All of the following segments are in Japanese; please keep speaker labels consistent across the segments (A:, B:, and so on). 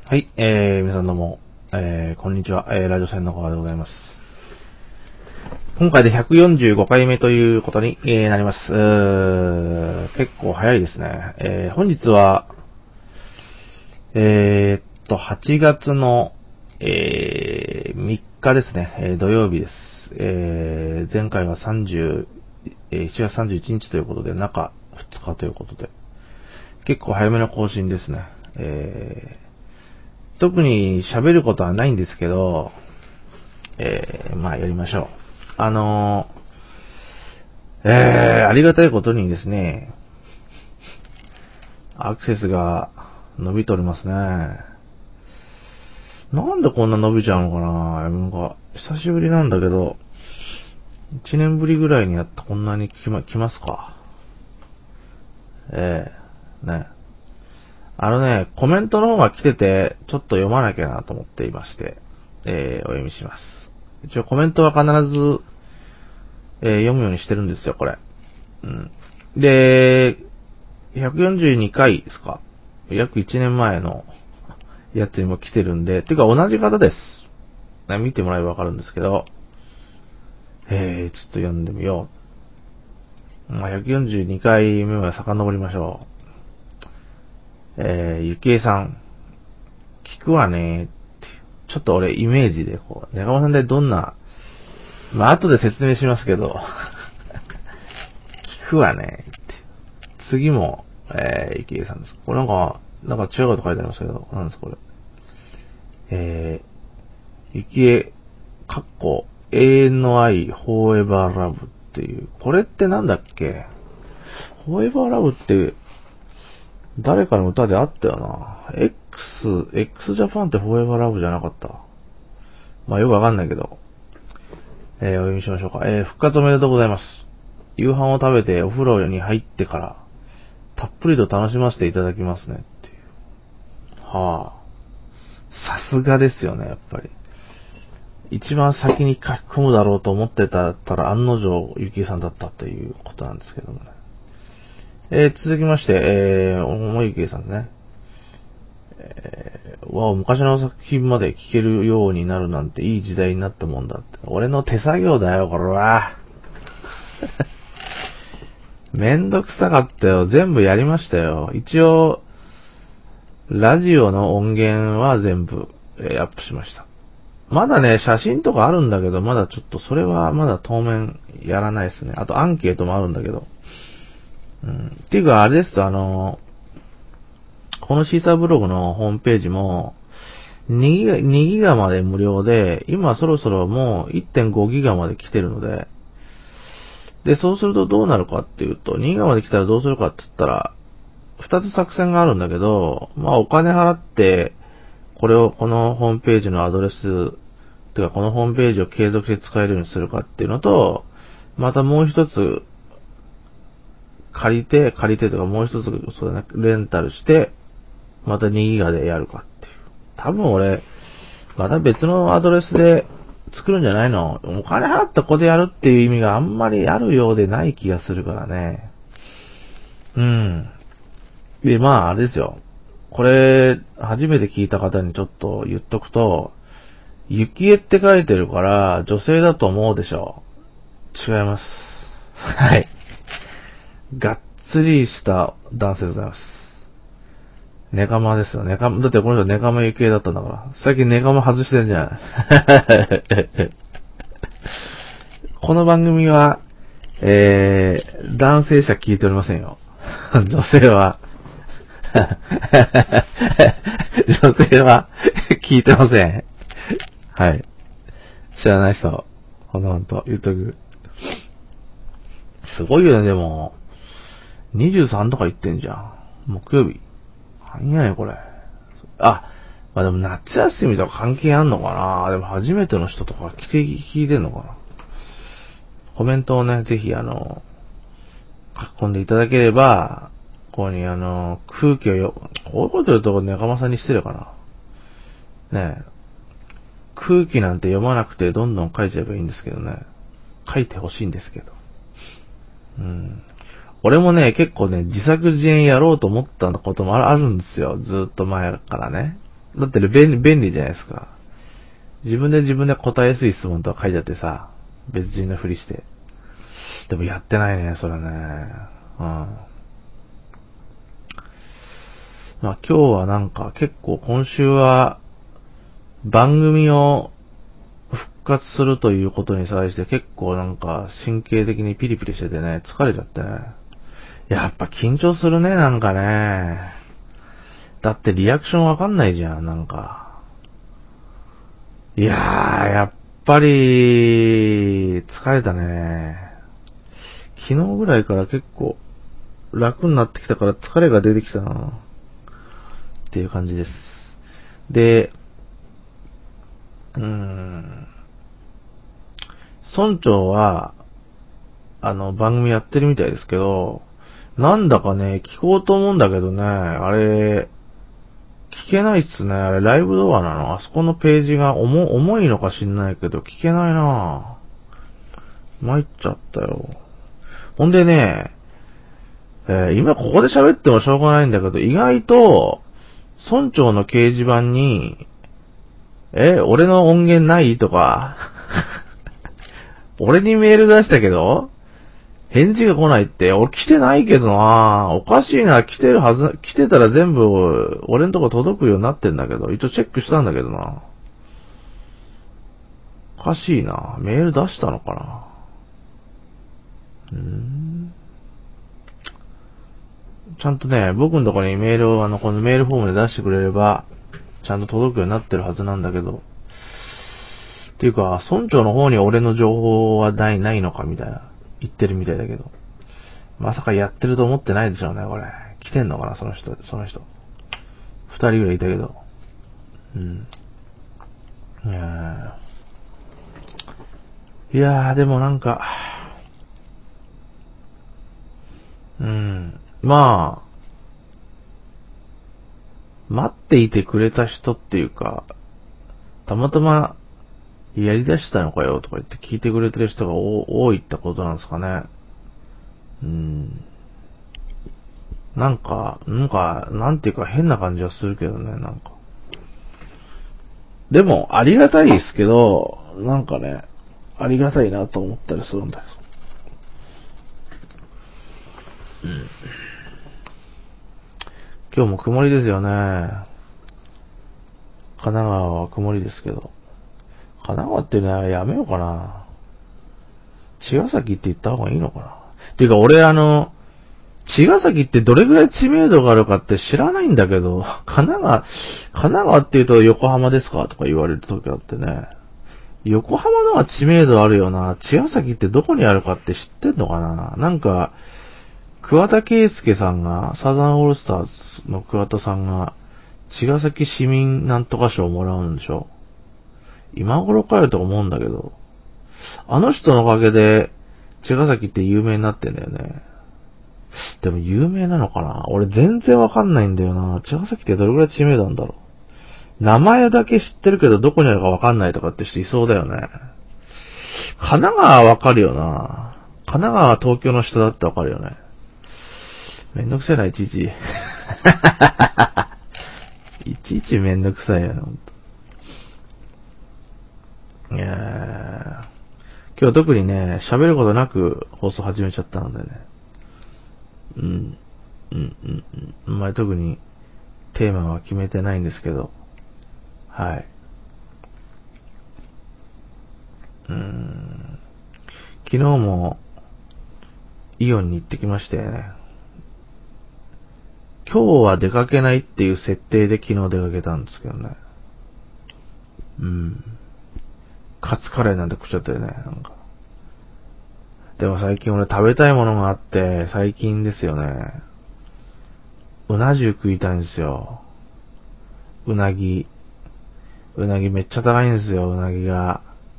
A: はい、皆さんどうも、こんにちは、ラジオ船の川でございます。今回で145回目ということに、なります。結構早いですね。本日は、8月の、3日ですね、土曜日です。前回は7月31日ということで、中2日ということで、結構早めの更新ですね。特に喋ることはないんですけど、まあやりましょう。ありがたいことにですね、アクセスが伸びておりますね。なんでこんな伸びちゃうのかなんか、久しぶりなんだけど、1年ぶりぐらいにやったこんなに来ますか。ね。コメントの方が来てて、ちょっと読まなきゃなと思っていまして、お読みします。一応コメントは必ず、読むようにしてるんですよ、これ。うん。で、142回ですか。約1年前のやつにも来てるんで、ていうか同じ方です。見てもらえばわかるんですけど、ちょっと読んでみよう。142回目は遡りましょう。ゆきえさん、聞くわねーって。ちょっと俺イメージで中間さんでどんな、後で説明しますけど、聞くわねーって。次も、ゆきえさんです。これなんか違うこと書いてありますけど、なんですこれ。ゆきえ、永遠の愛、Forever Love っていう、これってなんだっけ？ Forever Love って、誰かの歌であったよな。X Japan って Forever Love じゃなかった。まあよくわかんないけど。お読みしましょうか。復活おめでとうございます。夕飯を食べてお風呂に入ってから、たっぷりと楽しませていただきますねっていう。はあ。さすがですよね、やっぱり。一番先に書き込むだろうと思ってたら案の定ゆきえさんだったということなんですけどもね。続きまして、もゆきえさんね。昔の作品まで聴けるようになるなんていい時代になったもんだって。俺の手作業だよ、これは。めんどくさかったよ。全部やりましたよ。一応、ラジオの音源は全部、アップしました。まだね、写真とかあるんだけど、まだちょっとそれはまだ当面やらないですね。あとアンケートもあるんだけど。っていうか、あれですと、このシーサーブログのホームページも、2ギガまで無料で、今そろそろもう1.5ギガまで来てるので、で、そうするとどうなるかっていうと、2ギガまで来たらどうするかって言ったら、2つ作戦があるんだけど、お金払って、このホームページのアドレス、てかこのホームページを継続して使えるようにするかっていうのと、またもう一つ、借りてとかもう一つ、そうだね、レンタルして、また2ギガでやるかっていう。多分俺、また別のアドレスで作るんじゃないの？お金払ったここでやるっていう意味があんまりあるようでない気がするからね。で、あれですよ。これ、初めて聞いた方にちょっと言っとくと、ゆきえって書いてるから、女性だと思うでしょう。違います。はい。がっつりした男性でございます。ネカマですよ。だってこの人ネカマゆきえだったんだから。最近ネカマ外してるじゃん。この番組は、男性者聞いておりませんよ。女性は女性は聞いてません。はい。知らない人、ほんと言っとく。すごいよね、でも。23とか言ってんじゃん。木曜日。何やねん、これ。でも夏休みとか関係あんのかな。でも初めての人とか来て聞いてんのかな。コメントをね、ぜひ書き込んでいただければ、ここに空気をこういうこと言うと仲間さんに失礼かな。ねえ。空気なんて読まなくてどんどん書いちゃえばいいんですけどね。書いてほしいんですけど。俺もね、結構ね、自作自演やろうと思ったこともあるんですよ。ずっと前からね。 だって便利じゃないですか。自分で答えやすい質問とか書いてあってさ、別人のふりして。でもやってないね、それね。まあ今日はなんか結構今週は番組を復活するということに際して結構なんか神経的にピリピリしててね、疲れちゃってね。やっぱ緊張するね、なんかね。だってリアクションわかんないじゃん、なんか。いやー、やっぱり疲れたね。昨日ぐらいから結構楽になってきたから疲れが出てきたなっていう感じです。で、村長は、番組やってるみたいですけど、なんだかね、聞こうと思うんだけどね、あれ、聞けないっすね。あれ、ライブドアなの。あそこのページが重いのか知んないけど、聞けないなぁ。参っちゃったよ。ほんでね、今ここで喋ってもしょうがないんだけど、意外と、村長の掲示板に、俺の音源ないとか、俺にメール出したけど、返事が来ないって、俺来てないけどなおかしいな、来てるはず、来てたら全部、俺んとこ届くようになってんだけど、一応チェックしたんだけどな。おかしいな、メール出したのかな。ちゃんとね、僕のところにメールをこのメールフォームで出してくれれば、ちゃんと届くようになってるはずなんだけど。っていうか、村長の方に俺の情報はないのかみたいな、言ってるみたいだけど。まさかやってると思ってないでしょうね、これ。来てんのかな、その人。二人ぐらいいたけど。いやー、でもなんか、まあ、待っていてくれた人っていうか、たまたまやり出したのかよとか言って聞いてくれてる人が多いってことなんですかね。なんていうか変な感じはするけどね、なんか。でも、ありがたいですけど、なんかね、ありがたいなと思ったりするんだよ。今日も曇りですよね。神奈川は曇りですけど。神奈川ってね、やめようかな。茅ヶ崎って言った方がいいのかな。っていうか俺茅ヶ崎ってどれぐらい知名度があるかって知らないんだけど、神奈川って言うと横浜ですかとか言われる時あってね。横浜のは知名度あるよな。茅ヶ崎ってどこにあるかって知ってんのかな。なんか、桑田佳祐さんが、サザンオールスターズの桑田さんが、茅ヶ崎市民なんとか賞をもらうんでしょ。今頃かよと思うんだけど、あの人のおかげで、茅ヶ崎って有名になってんだよね。でも有名なのかな？俺全然わかんないんだよな。茅ヶ崎ってどれくらい知名度なんだろう。名前だけ知ってるけどどこにあるかわかんないとかって人いそうだよね。神奈川はわかるよな。神奈川は東京の人だってわかるよね。めんどくせえな、いちいち。いちいちめんどくさいよな、ほんと。いやー、今日は特にね、喋ることなく放送始めちゃったのでね。あんまり特にテーマは決めてないんですけど、はい。昨日もイオンに行ってきましてね。今日は出かけないっていう設定で昨日出かけたんですけどね。カツカレーなんて食っちゃったよね、なんか。でも最近俺食べたいものがあって、最近ですよね。うな重食いたいんですよ。うなぎ。うなぎめっちゃ高いんですよ、うなぎが。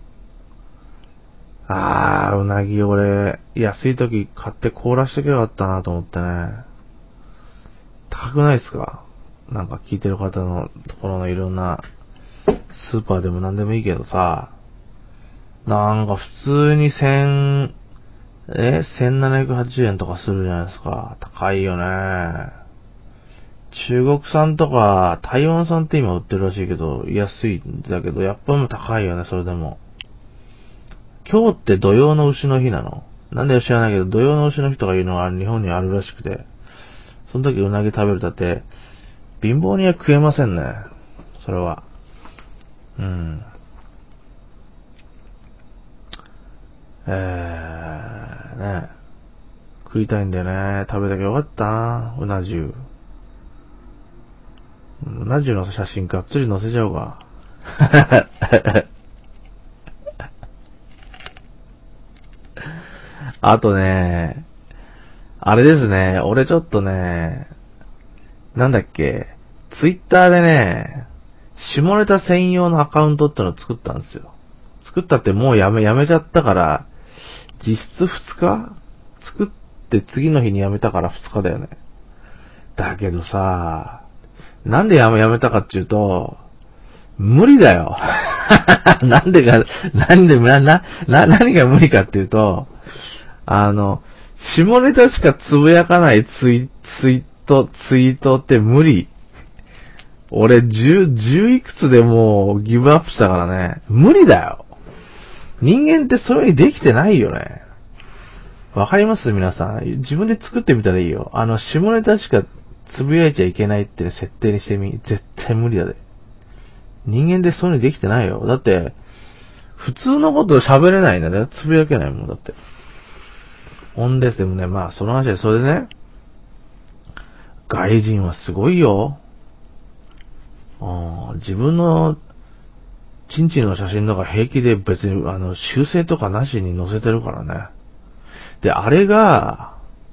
A: うなぎ俺、安い時買って凍らしてけばよかったなと思ってね。高くないっすか？なんか聞いてる方のところのいろんなスーパーでもなんでもいいけどさ、なんか普通に1780円とかするじゃないですか。高いよね。 中国産とか台湾産って今売ってるらしいけど、安いんだけど、やっぱもう高いよね、それでも。今日って土用の牛の日なの？なんで知らないけど、土用の牛の日とかいうのが日本にあるらしくて、その時うなぎ食べるだって、貧乏には食えませんね。それは。うん。ね。食いたいんだよね。食べたきゃよかったな。うな重。うな重の写真がっつり載せちゃおうか。あとね、あれですね、俺ちょっとね、なんだっけ、ツイッターでね、下ネタ専用のアカウントってのを作ったんですよ。作ったってもうやめちゃったから、実質2日作って次の日にやめたから2日だよね。だけどさ、なんでやめたかっていうと、無理だよ。なんでか、何が無理かっていうと、下ネタしかつぶやかないツイートって無理。俺10いくつでもうギブアップしたからね。無理だよ。人間ってそういう風にできてないよね。わかります皆さん。自分で作ってみたらいいよ。下ネタしかつぶやいちゃいけないって設定にしてみ。絶対無理だで。人間でそういう風にできてないよ。だって、普通のこと喋れないんだね。つぶやけないもんだって。ほんですでもね、まあその話で、それでね、外人はすごいよ。自分のチンチンの写真とか平気で別に修正とかなしに載せてるからね。で、あれが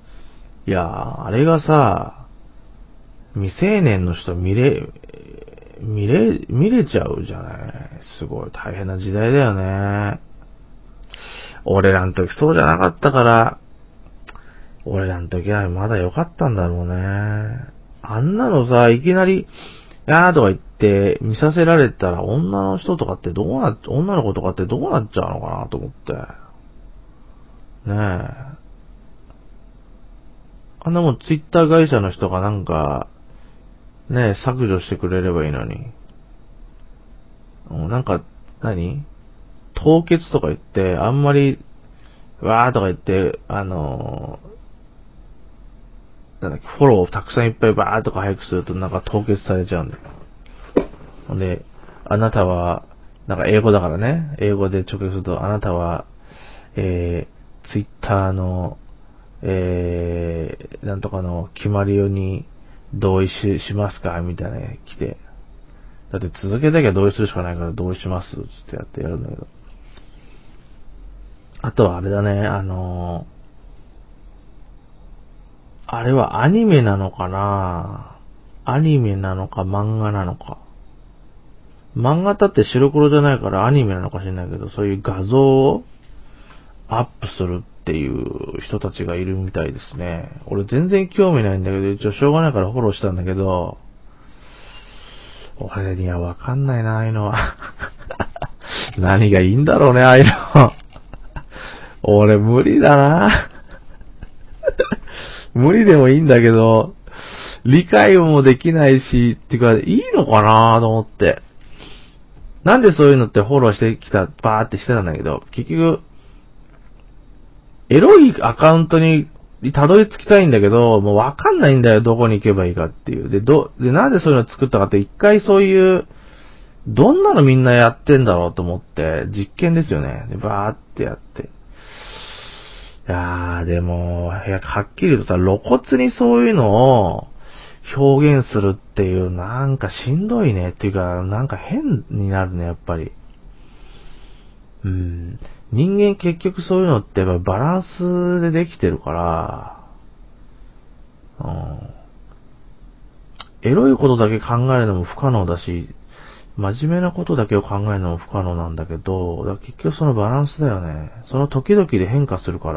A: さ、未成年の人見れちゃうじゃない。すごい大変な時代だよね。俺らの時そうじゃなかったから、俺らの時はまだ良かったんだろうね。あんなのさ、いきなり、とか言って見させられたら女の子とかってどうなっちゃうのかなと思って。ねえ。あんなもんツイッター会社の人がなんか、ねえ、削除してくれればいいのに。なんか、凍結とか言って、あんまり、わーとか言って、フォローをたくさんいっぱいバーとか早くするとなんか凍結されちゃうんだよ。で、あなたは、なんか英語だからね、英語で直訳すると、あなたは、ツイッターの、なんとかの決まりに同意しますかみたいなの来て。だって続けなきゃ同意するしかないから同意しますつってやってやるんだけど。あとはあれだね、あれはアニメなのかな？アニメなのか漫画なのか。漫画だって白黒じゃないからアニメなのか知らないけど、そういう画像をアップするっていう人たちがいるみたいですね。俺全然興味ないんだけど、一応しょうがないからフォローしたんだけど、俺にはわかんないな、ああいうのは。何がいいんだろうね、ああいうの。俺無理だな。無理でもいいんだけど、理解もできないし、っていうか、いいのかなと思って。なんでそういうのってフォローしてきた、バーってしてたんだけど、結局、エロいアカウントにたどり着きたいんだけど、もうわかんないんだよ、どこに行けばいいかっていう。で、なんでそういうの作ったかって、一回そういう、どんなのみんなやってんだろうと思って、実験ですよね。で、バーってやって。でも、はっきり言うとさ、露骨にそういうのを表現するっていう、なんかしんどいねっていうか、なんか変になるね、やっぱり。人間結局そういうのってやっぱバランスでできてるから、エロいことだけ考えるのも不可能だし、真面目なことだけを考えるのも不可能なんだけど、だから結局そのバランスだよね。その時々で変化するから、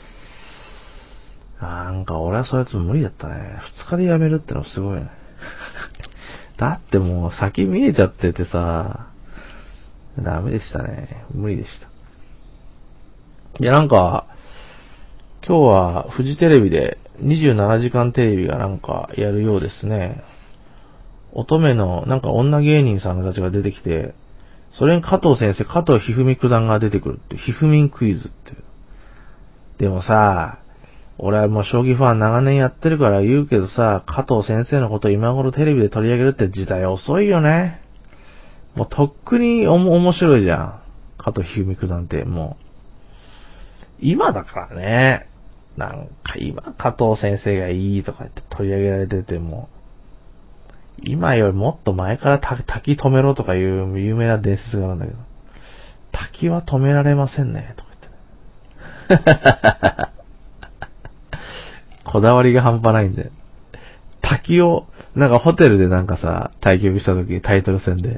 A: なんか俺はそういうやつ無理だったね。2日でやめるってのはすごいね。だってもう先見えちゃっててさ、ダメでしたね。無理でした。いやなんか、今日はフジテレビで 27時間テレビがなんかやるようですね。乙女のなんか女芸人さんたちが出てきて、それに加藤先生、加藤一二三九段が出てくるって、ひふみんクイズって。でもさ、俺はもう将棋ファン長年やってるから言うけどさ、加藤先生のこと今頃テレビで取り上げるって時代遅いよね。もうとっくに面白いじゃん。加藤一二三九段ってもう。今だからね。なんか今加藤先生がいいとか言って取り上げられてても、今よりもっと前から滝止めろとかいう有名な伝説があるんだけど、滝は止められませんね、とか言ってね。こだわりが半端ないんで。滝を、なんかホテルでなんかさ、対局した時タイトル戦で。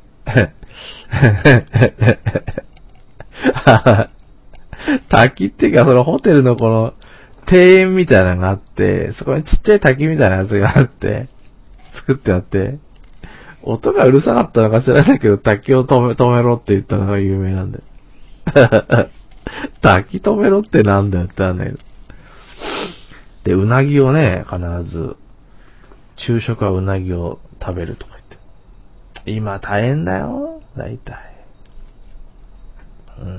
A: 滝っていうか、そのホテルのこの庭園みたいなのがあって、そこにちっちゃい滝みたいなやつがあって、作ってあって、音がうるさかったのか知らないけど、滝を止めろって言ったのが有名なんで。滝止めろってなんだよってなんだけど。で、うなぎをね、必ず、昼食はうなぎを食べるとか言って。今大変だよ、大体。うん。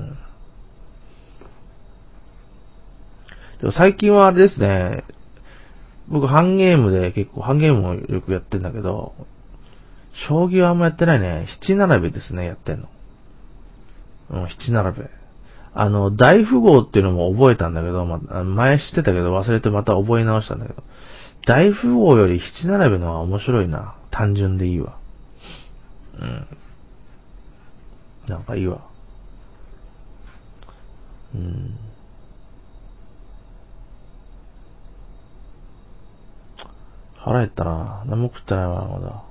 A: でも最近はあれですね、僕ハンゲームをよくやってんだけど、将棋はあんまやってないね。七並べですね、やってんの。うん、七並べ。大富豪っていうのも覚えたんだけど、前知ってたけど忘れてまた覚え直したんだけど、大富豪より七並べの方が面白いな。単純でいいわ。うん。なんかいいわ。うん。腹減ったな。何も食ってないわ、まだ。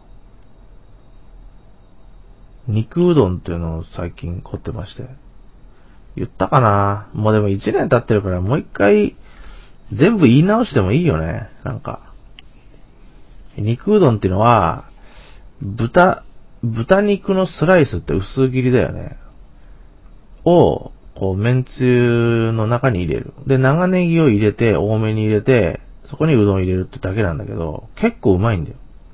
A: 肉うどんっていうのを最近凝ってまして。言ったかな？もうでも1年経ってるからもう一回全部言い直してもいいよね。なんか。肉うどんっていうのは、豚肉のスライスって薄切りだよね。を、こう、麺つゆの中に入れる。で、長ネギを入れて、多めに入れて、そこにうどん入れるってだけなんだけど、結構うまいんだよ。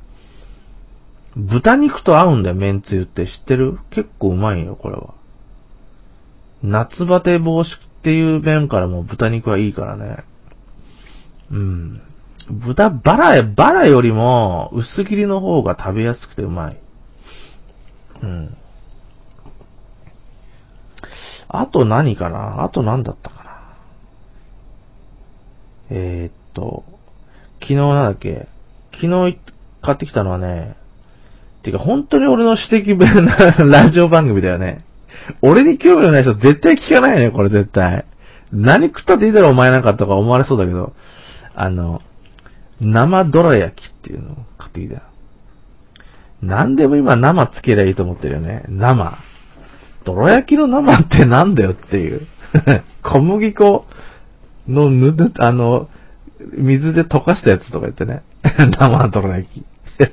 A: 豚肉と合うんだよ、麺つゆって知ってる？結構うまいよ、これは。夏バテ防止っていう面からも豚肉はいいからね。うん。バラよりも薄切りの方が食べやすくてうまい。うん。あと何かな？あと何だったかな？昨日なんだっけ？昨日買ってきたのはね、てか本当に俺の指摘弁なラジオ番組だよね。俺に興味のない人絶対聞かないよね、これ絶対。何食ったっていいだろお前なんかとか思われそうだけど、生どら焼きっていうのを買ってきたよ。何でも今生つけりゃいいと思ってるよね。生。どら焼きの生ってなんだよっていう。小麦粉の水で溶かしたやつとか言ってね。生どら焼き。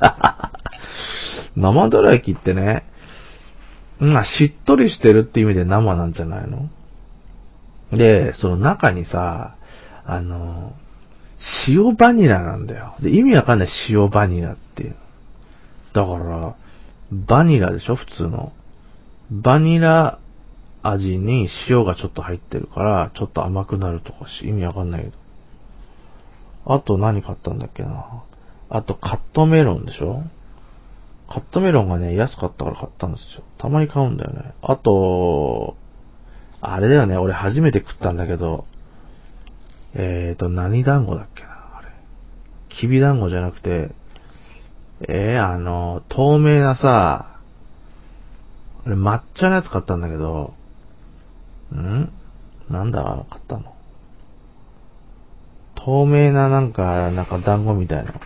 A: 生どら焼きってね、しっとりしてるって意味で生なんじゃないの？で、その中にさ、塩バニラなんだよ。で、意味わかんない塩バニラっていう。だから、バニラでしょ普通の。バニラ味に塩がちょっと入ってるから、ちょっと甘くなるとか意味わかんないけど。あと何買ったんだっけな。あとカットメロンでしょ？カットメロンがね、安かったから買ったんですよ。たまに買うんだよね。あと、あれだよね、俺初めて食ったんだけど、何団子だっけな、あれ。きび団子じゃなくて、透明なさ、俺抹茶のやつ買ったんだけど、なんだ、買ったの。透明ななんか団子みたいな。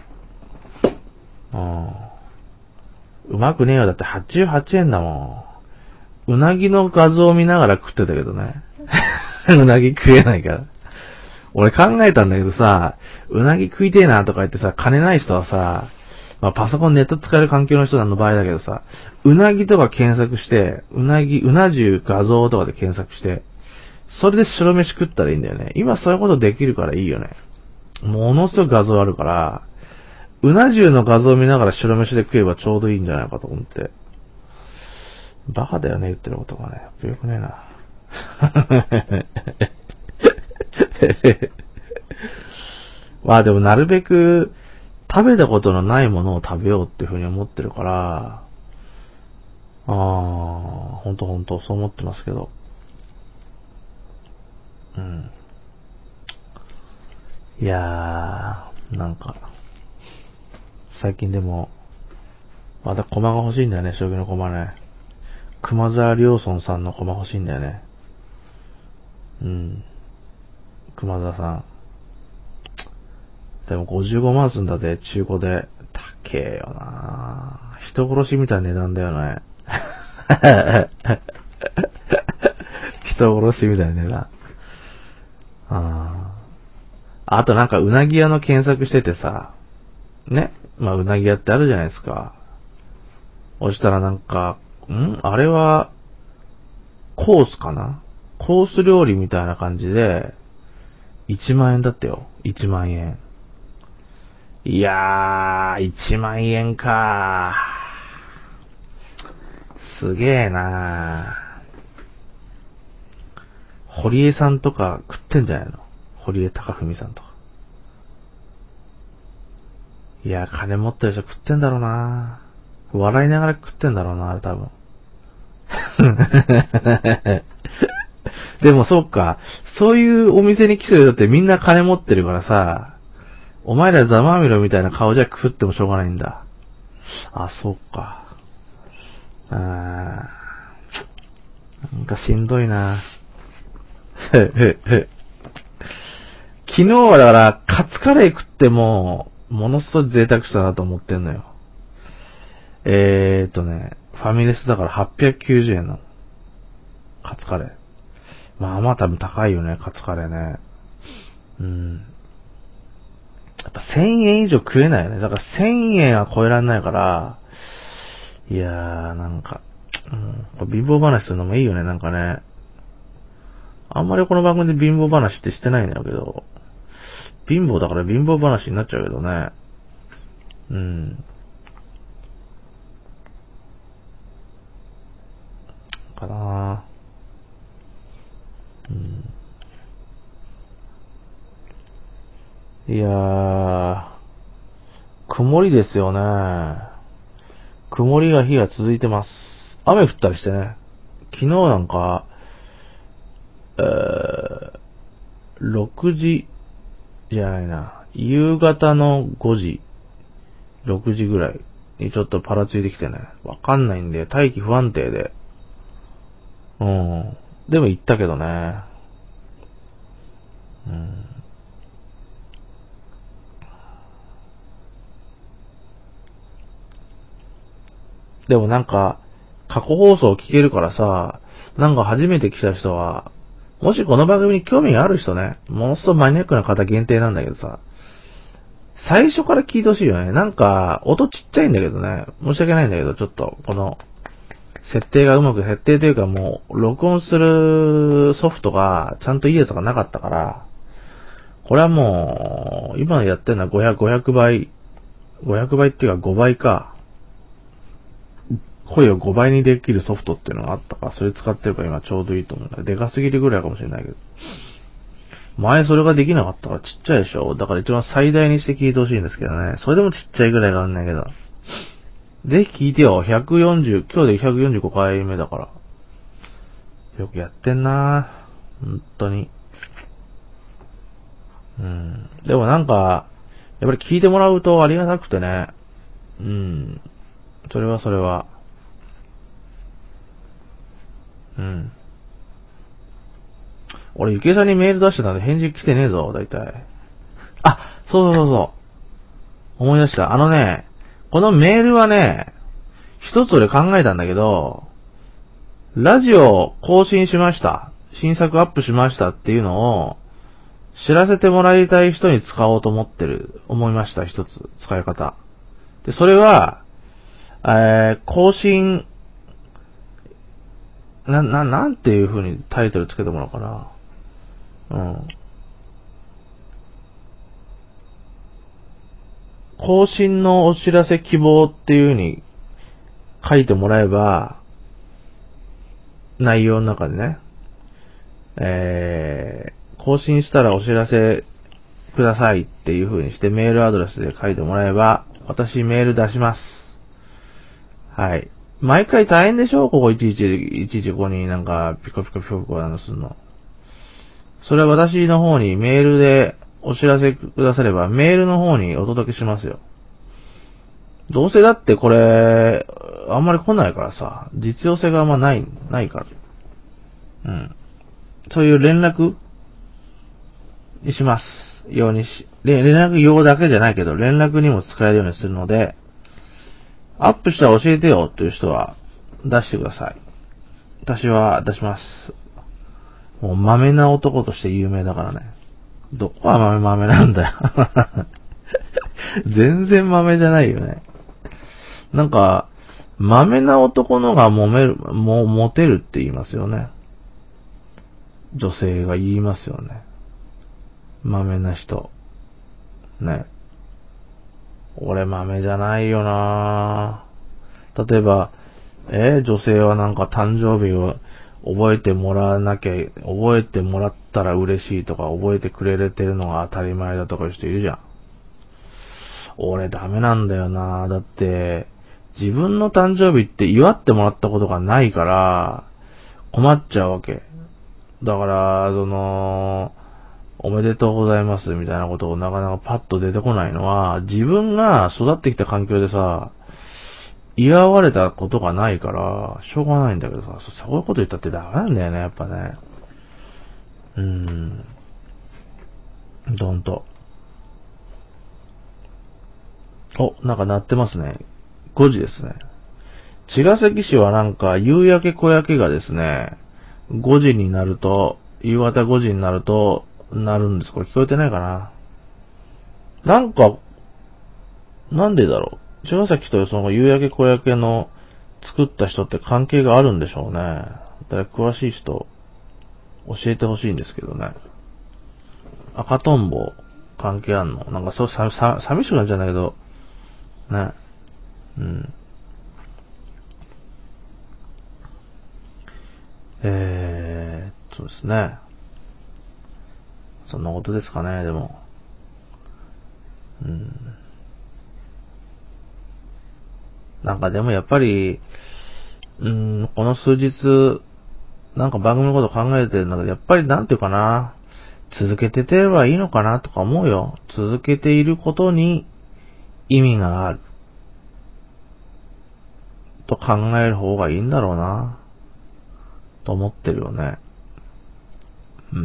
A: うまくねえよ。だって88円だもん。うなぎの画像を見ながら食ってたけどね。うなぎ食えないから。俺考えたんだけどさ、うなぎ食いてえなとか言ってさ、金ない人はさ、パソコンネット使える環境の人の場合だけどさ、うなぎとか検索して、うな重画像とかで検索して、それで白飯食ったらいいんだよね。今そういうことできるからいいよね。 ものすごい画像あるから、うな重の画像を見ながら白飯で食えばちょうどいいんじゃないかと思って。バカだよね、言ってることがね。やっぱよくねえな。まあでもなるべく食べたことのないものを食べようっていうふうに思ってるから、ほんとそう思ってますけど。うん。いやー、なんか、最近でも、また駒が欲しいんだよね、将棋の駒ね。熊沢良尊さんの駒欲しいんだよね。うん。熊沢さん。でも55万すんだぜ、中古で。高えよな人殺しみたいな値段だよね。人殺しみたいな値段。あとなんかうなぎ屋の検索しててさ、ね。まあうなぎ屋ってあるじゃないですか。そしたらなんか、あれは、コースかなコース料理みたいな感じで、1万円だったよ。1万円。いやー、1万円かー。すげえなー。堀江さんとか食ってんじゃないの？堀江貴文さんとか。いやー、金持ってる人食ってんだろうなー。笑いながら食ってんだろうな、あれ多分。でもそうか。そういうお店に来てるだってみんな金持ってるからさ、お前らざまあみろみたいな顔じゃ食ってもしょうがないんだ。あ、そうか。なんかしんどいな。昨日はだから、カツカレー食っても、ものすごい贅沢したなと思ってんのよ。ファミレスだから890円なの。カツカレー。まあまあ多分高いよね、カツカレーね。うん。やっぱ1000円以上食えないよね。だから1000円は超えられないから、いやー、なんか、貧乏話するのもいいよね、なんかね。あんまりこの番組で貧乏話ってしてないんだけど、貧乏だから貧乏話になっちゃうけどね。うん。かなぁ。いやー、曇りですよね。曇りが日が続いてます。雨降ったりしてね。昨日なんか、6時じゃないな。夕方の5時、6時ぐらいにちょっとパラついてきてね。わかんないんで、大気不安定で。うん。でも行ったけどね。うん。でもなんか、過去放送聞けるからさ、なんか初めて来た人は、もしこの番組に興味がある人ね、ものすごいマニアックな方限定なんだけどさ、最初から聞いてほしいよね。なんか、音ちっちゃいんだけどね、申し訳ないんだけど、ちょっと、この、設定がうまく、設定というかもう、録音するソフトが、ちゃんといいやつがなかったから、これはもう、今やってるのは500倍、500倍っていうか5倍か。声を5倍にできるソフトっていうのがあったから、それ使ってるから今ちょうどいいと思うんだけど、でかすぎるぐらいかもしれないけど。前それができなかったからちっちゃいでしょ。だから一番最大にして聞いてほしいんですけどね。それでもちっちゃいぐらいがあるんだけど。ぜひ聞いてよ。140、今日で145回目だから。よくやってんなぁ。本当に。でもなんか、やっぱり聞いてもらうとありがたくてね。それは。うん。俺、ゆきえさんにメール出してたんで返事来てねえぞ、だいたい。あ、そう。思い出した。このメールはね、一つ俺考えたんだけど、ラジオ更新しました。新作アップしましたっていうのを、知らせてもらいたい人に使おうと思いました、一つ、使い方。で、それは、更新、なんていう風にタイトルつけてもらおうかな。 更新のお知らせ希望っていう風に書いてもらえば、内容の中でね、更新したらお知らせくださいっていう風にしてメールアドレスで書いてもらえば、私メール出します。はい。毎回大変でしょ？ここいちいちここになんかピコピコピコピコなんするの。それは私の方にメールでお知らせくだされば、メールの方にお届けしますよ。どうせだってこれ、あんまり来ないからさ、実用性があんまないから。うん。そういう連絡にします。ようにし、連絡用だけじゃないけど、連絡にも使えるようにするので、アップしたら教えてよという人は出してください。私は出します。もう豆な男として有名だからね。どこは豆なんだよ。全然豆じゃないよね。なんか、豆な男のがモテるって言いますよね。女性が言いますよね。豆な人。ね。俺豆じゃないよなぁ。例えば、女性はなんか誕生日を覚えてもらわなきゃ、覚えてもらったら嬉しいとか、覚えてくれてるのが当たり前だとかいう人いるじゃん。俺ダメなんだよなぁ。だって、自分の誕生日って祝ってもらったことがないから、困っちゃうわけ。だから、おめでとうございますみたいなことをなかなかパッと出てこないのは、自分が育ってきた環境でさ、祝われたことがないから、しょうがないんだけどさ、そういうこと言ったってダメなんだよね、やっぱね。どんと。なんか鳴ってますね。5時ですね。茅ヶ崎市はなんか、夕焼け小焼けがですね、5時になると、夕方5時になると、なるんです。これ聞こえてないかな？なんか、なんでだろう。茅ヶ崎とその夕焼け小焼けの作った人って関係があるんでしょうね。誰詳しい人、教えてほしいんですけどね。赤とんぼ関係あんの？なんかそう寂しくなっちゃうんだけど、ね。うん。そうですね。そんなことですかね、でも。うん。なんかでもやっぱり、この数日、なんか番組のこと考えてるんだけど、やっぱりなんていうかな、続けててればいいのかなとか思うよ。続けていることに意味がある。と考える方がいいんだろうな。と思ってるよね。うん。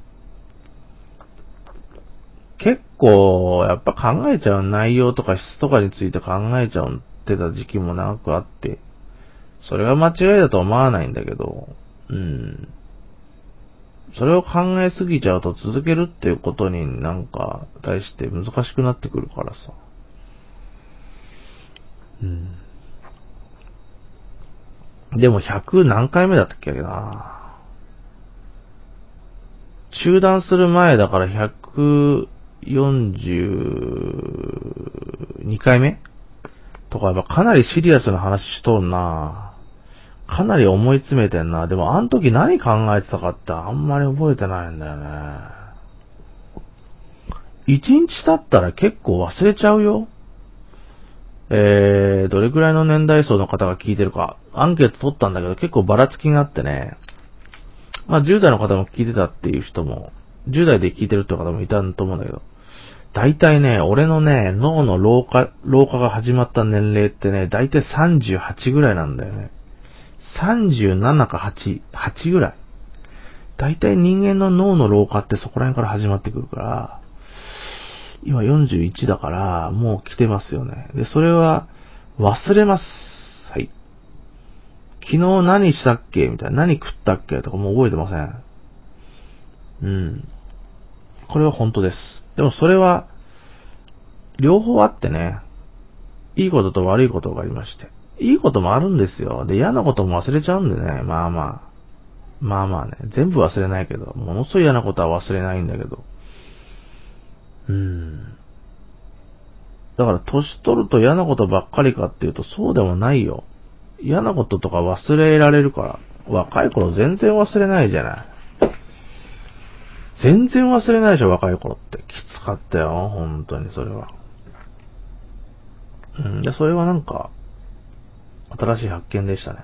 A: 結構、やっぱ考えちゃう内容とか質とかについて考えちゃってた時期も長くあって、それが間違いだとは思わないんだけど、それを考えすぎちゃうと続けるっていうことになんか対して難しくなってくるからさ。でも100何回目だったっけな。中断する前だから142回目とかやっぱかなりシリアスな話しとんな。かなり思い詰めてんな。でもあの時何考えてたかってあんまり覚えてないんだよね。1日経ったら結構忘れちゃうよ。どれくらいの年代層の方が聞いてるか、アンケート取ったんだけど結構ばらつきがあってね。まあ10代の方も聞いてたっていう人も、10代で聞いてるって方もいたと思うんだけど、大体ね、俺のね、脳の老化が始まった年齢ってね、大体38ぐらいなんだよね。37か8ぐらい。大体人間の脳の老化ってそこら辺から始まってくるから、今41だから、もう来てますよね。で、それは忘れます。はい。昨日何したっけみたいな。何食ったっけとかもう覚えてません。これは本当です。でもそれは、両方あってね、いいことと悪いことがありまして。いいこともあるんですよ。で、嫌なことも忘れちゃうんでね、まあまあ。まあまあね、全部忘れないけど、ものすごい嫌なことは忘れないんだけど。 だから年取ると嫌なことばっかりかっていうとそうでもないよ。嫌なこととか忘れられるから。若い頃全然忘れないじゃない。全然忘れないでしょ、若い頃って。きつかったよ、本当にそれは。で、それはなんか、新しい発見でしたね。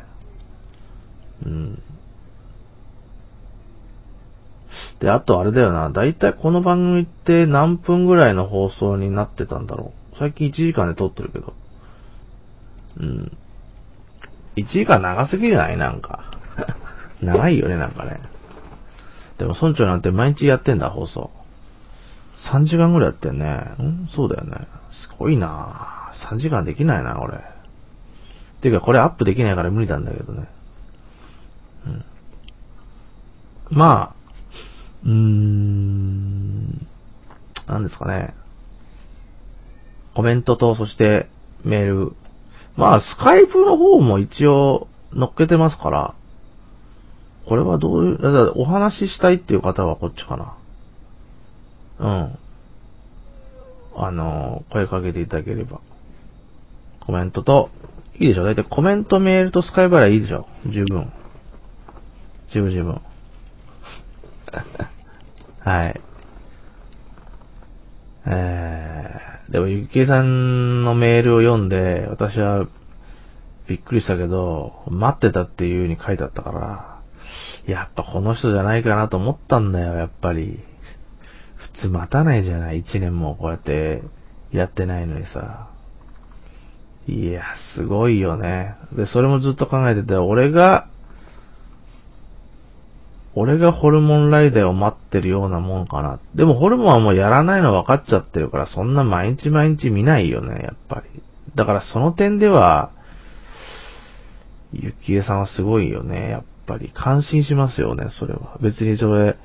A: で、あとあれだよな、だいたいこの番組って何分ぐらいの放送になってたんだろう。最近1時間で撮ってるけど。1時間長すぎじゃないなんか。長いよね、なんかね。でも村長なんて毎日やってんだ、放送。3時間ぐらいやってんね。そうだよね。すごいなぁ。3時間できないな、俺。ていうか、これアップできないから無理なんだけどね。まあ、なんですかね。コメントと、そしてメール。まあ、スカイプの方も一応乗っけてますから、これはどういう、だからお話ししたいっていう方はこっちかな。声かけていただければ。コメントと、いいでしょ。だいたいコメント、メールとスカイプはいいでしょ。十分。十分。はい。でも、ゆきえさんのメールを読んで、私はびっくりしたけど、待ってたっていう風に書いてあったから、やっぱこの人じゃないかなと思ったんだよ、やっぱり。普通待たないじゃない、1年もこうやってやってないのにさ。いや、すごいよね。で、それもずっと考えてて、俺がホルモンライダーを待ってるようなもんかな。でもホルモンはもうやらないの分かっちゃってるから、そんな毎日見ないよね、やっぱり。だからその点では、ゆきえさんはすごいよね、やっぱり。感心しますよね、それは。別にそれ、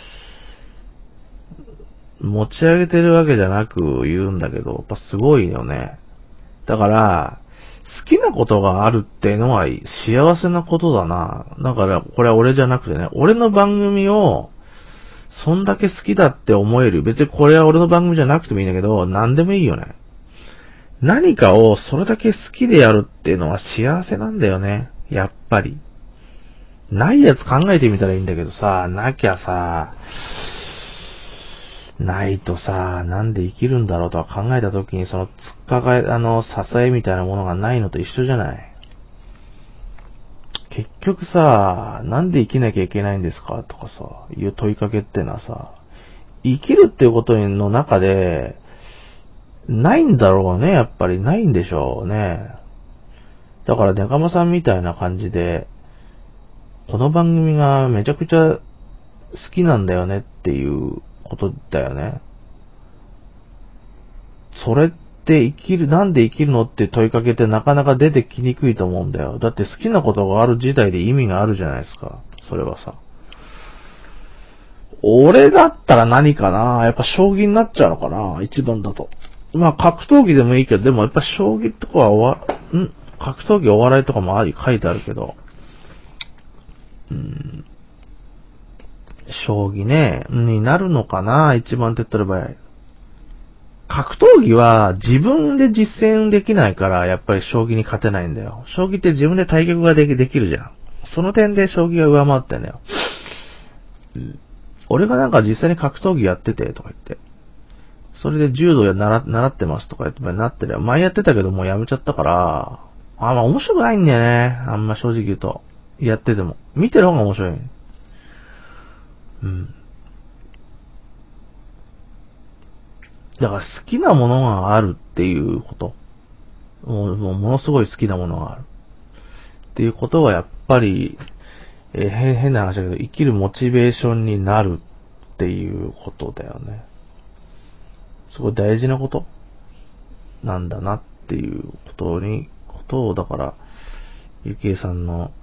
A: 持ち上げてるわけじゃなく言うんだけど、やっぱすごいよね。だから、好きなことがあるっていうのは幸せなことだな。だから、これは俺じゃなくてね、俺の番組を、そんだけ好きだって思える。別にこれは俺の番組じゃなくてもいいんだけど、何でもいいよね。何かをそれだけ好きでやるっていうのは幸せなんだよね。やっぱり。ないやつ考えてみたらいいんだけどさ、なきゃさ、ないとさ、なんで生きるんだろうとか考えたときに、その、つっかかえ、支えみたいなものがないのと一緒じゃない。結局さ、なんで生きなきゃいけないんですかとかさ、いう問いかけってのはさ、生きるっていうことの中で、ないんだろうね、やっぱりないんでしょうね。だから、ネカマさんみたいな感じで、この番組がめちゃくちゃ好きなんだよねっていうことだよね。それってなんで生きるのって問いかけてなかなか出てきにくいと思うんだよ。だって好きなことがある時代で意味があるじゃないですか。それはさ。俺だったら何かな、やっぱ将棋になっちゃうのかな、一番だと。まあ格闘技でもいいけど、でもやっぱ将棋とかは格闘技お笑いとかも書いてあるけど。将棋ね、になるのかな、一番手っ取る場合。格闘技は自分で実践できないから、やっぱり将棋に勝てないんだよ。将棋って自分で対局ができるじゃん。その点で将棋が上回ってんだよ。俺がなんか実際に格闘技やってて、とか言って。それで柔道習ってますとか言ってなってるよ。前やってたけどもうやめちゃったから、まあ面白くないんだよね。あんま正直言うと。やってても。見てる方が面白い。だから好きなものがあるっていうこと。ものすごい好きなものがある。っていうことはやっぱり、変な話だけど、生きるモチベーションになるっていうことだよね。すごい大事なことなんだなっていうことを、だから、ゆきえさんの、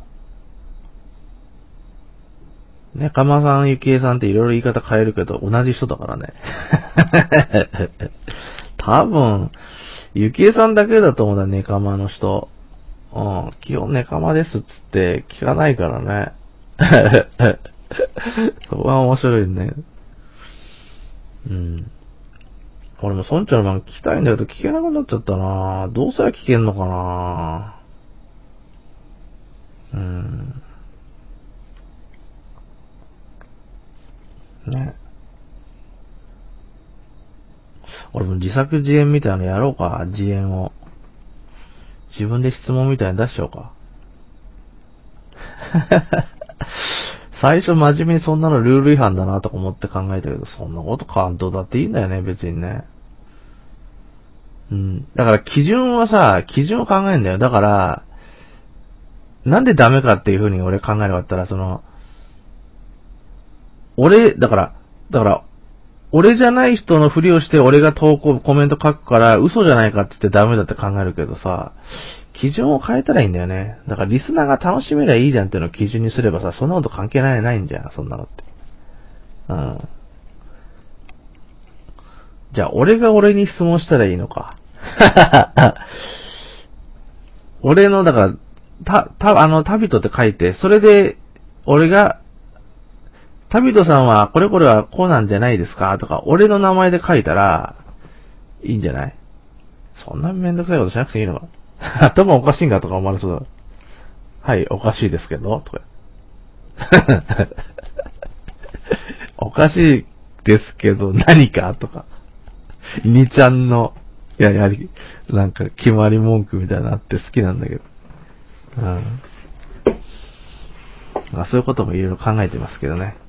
A: ね、かまさんゆきえさんっていろいろ言い方変えるけど、同じ人だからね。多分、ゆきえさんだけだと思うんだ、ネカマの人。基本ネカマですっつって聞かないからね。そこは面白いね。 俺も村長の番聞きたいんだけど聞けなくなっちゃったな。どうしたら聞けんのかな。ね。俺も自作自演みたいなのやろうか、自演を。自分で質問みたいに出しちゃおうか。最初真面目にそんなのルール違反だなとか思って考えたけど、そんなことか、どうだっていいんだよね、別にね。だから基準はさ、基準を考えるんだよ。だから、なんでダメかっていう風に俺考えなかったら、だから、俺じゃない人のふりをして俺が投稿、コメント書くから嘘じゃないかって言ってダメだって考えるけどさ、基準を変えたらいいんだよね。だからリスナーが楽しめりゃいいじゃんっていうのを基準にすればさ、そんなこと関係ないんじゃん、そんなのって。じゃあ俺が俺に質問したらいいのか。俺の、だから、旅人って書いて、それで、俺が、旅人さんは、これはこうなんじゃないですかとか、俺の名前で書いたら、いいんじゃない？そんなめんどくさいことしなくていいのか。頭おかしいんかとか思われそうだ。はい、おかしいですけど、とか。おかしいですけど、何かとか。にちゃんの、なんか決まり文句みたいなのあって好きなんだけど。まあ、そういうこともいろいろ考えてますけどね。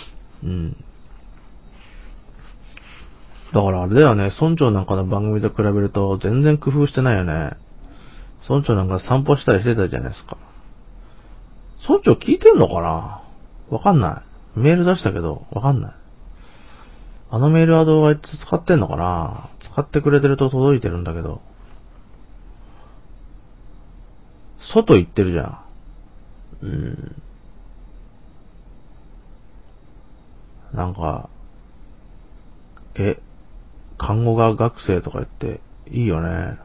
A: だからあれだよね、村長なんかの番組と比べると全然工夫してないよね。村長なんか散歩したりしてたじゃないですか。村長聞いてんのかな？わかんない。メール出したけど、わかんない。あのメールアドは使ってんのかな？使ってくれてると届いてるんだけど。外行ってるじゃん。なんか、看護学生とか言って、いいよね。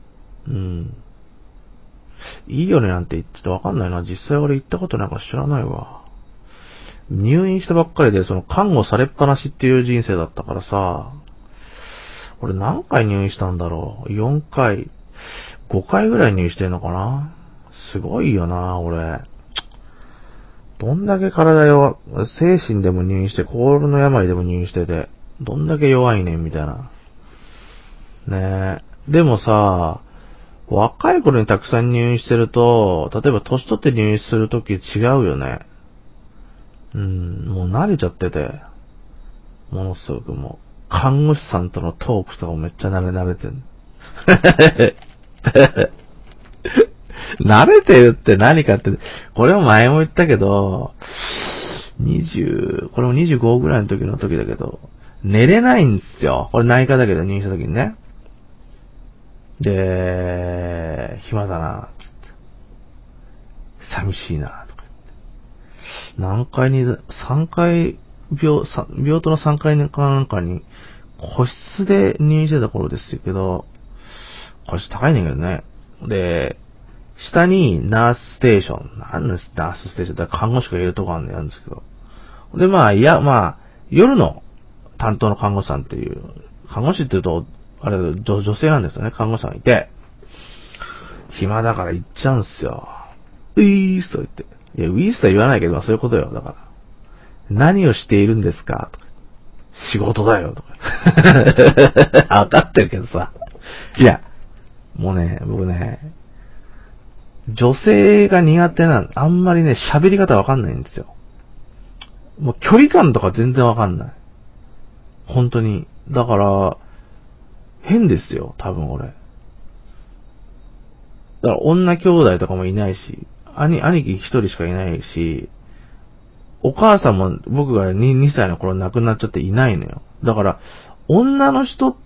A: いいよねなんて言っててわかんないな。実際俺行ったことなんか知らないわ。入院したばっかりで、看護されっぱなしっていう人生だったからさ、俺何回入院したんだろう。4回、5回ぐらい入院してんのかな。すごいよな、俺。どんだけ体弱、精神でも入院して、心の病でも入院してて、どんだけ弱いねん、みたいな。ねえ。でもさ、若い頃にたくさん入院してると、例えば年取って入院するとき違うよね。もう慣れちゃってて、ものすごくもう、看護師さんとのトークとかもめっちゃ慣れてる。慣れてるって何かって、これも前も言ったけど、これも25ぐらいの時だけど、寝れないんですよ。これ内科だけど入院した時にね。で、暇だな、つって。寂しいな、とか言って。3階、病棟の3階かなんかに、個室で入院してた頃ですけど、個室高いねんだけどね。で、下にナースステーション。なんです、ナースステーション。だから看護師がいるとこあるんですけど。で、夜の担当の看護師さんっていう、看護師って言うと、あれ、女性なんですよね。看護師さんがいて、暇だから行っちゃうんすよ。ウィースと言って。いや、ウィースとは言わないけど、そういうことよ。だから。何をしているんですかとか。仕事だよ。とか。わかってるけどさ。いや、もうね、僕ね、女性が苦手あんまりね、喋り方わかんないんですよ。もう距離感とか全然わかんない。本当に。だから、変ですよ、多分俺。だから女兄弟とかもいないし、兄貴一人しかいないし、お母さんも僕が2歳の頃亡くなっちゃっていないのよ。だから、女の人って、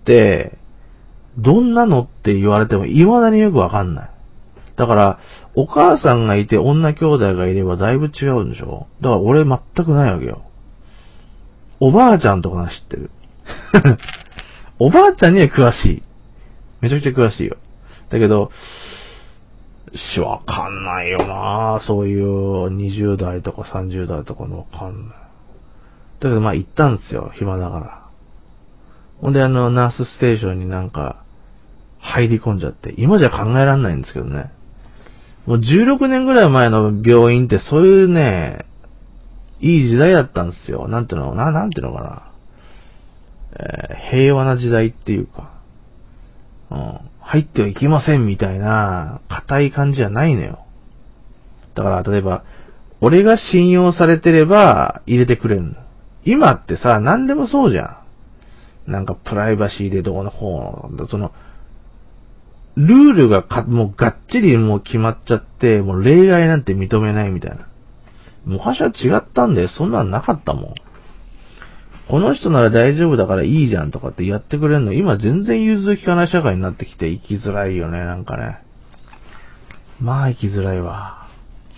A: どんなのって言われても未だによくわかんない。だから、お母さんがいて女兄弟がいればだいぶ違うんでしょ？だから俺全くないわけよ。おばあちゃんとか知ってる。おばあちゃんには詳しい。めちゃくちゃ詳しいよ。だけど、わかんないよなぁ。そういう20代とか30代とかのわかんない。だけど行ったんですよ。暇だから。 ほんでナースステーションになんか、入り込んじゃって、今じゃ考えられないんですけどね。もう16年ぐらい前の病院ってそういうね、いい時代だったんですよ。なんていうのかな。平和な時代っていうか、入ってはいけませんみたいな、硬い感じじゃないのよ。だから、例えば、俺が信用されてれば入れてくれるの。今ってさ、何でもそうじゃん。なんかプライバシーでどこの方、ルールがもうがっちりもう決まっちゃって、もう例外なんて認めないみたいな。昔は違ったんだよ。そんなのなかったもん。この人なら大丈夫だからいいじゃんとかってやってくれるの。今全然融通きかない社会になってきて生きづらいよね、なんかね。まあ生きづらいわ。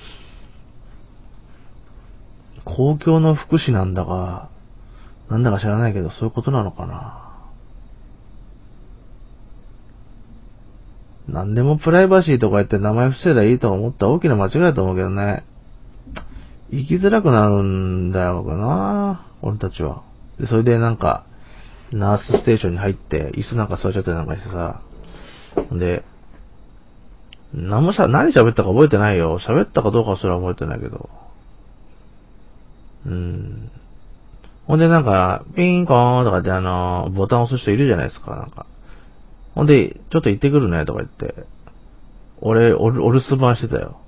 A: 公共の福祉なんだか知らないけど、そういうことなのかな。なんでもプライバシーとか言って名前伏せりゃいいと思ったら大きな間違いだと思うけどね。生きづらくなるんだよな、俺たちは。で、それでなんか、ナースステーションに入って、椅子なんか座っちゃったりなんかしてさ。で、何喋ったか覚えてないよ。喋ったかどうかすら覚えてないけど。ほんでなんか、ピーンコーンとかってボタン押す人いるじゃないですか、なんか。ほんで、ちょっと行ってくるねとか言って。俺、お留守番してたよ。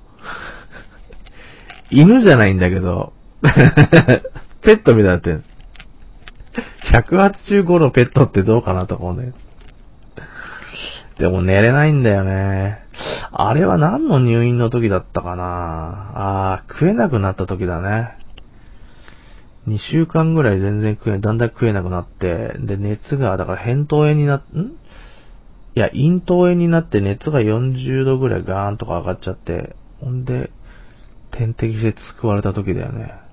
A: 犬じゃないんだけど、ペットみたいになってん。185のペットってどうかなと思うね。でも寝れないんだよね。あれは何の入院の時だったかな。食えなくなった時だね。2週間ぐらい全然だんだん食えなくなって、で、熱が、だから扁桃炎に咽頭炎になって熱が40度ぐらいガーンとか上がっちゃって、ほんで、点滴して救われた時だよね。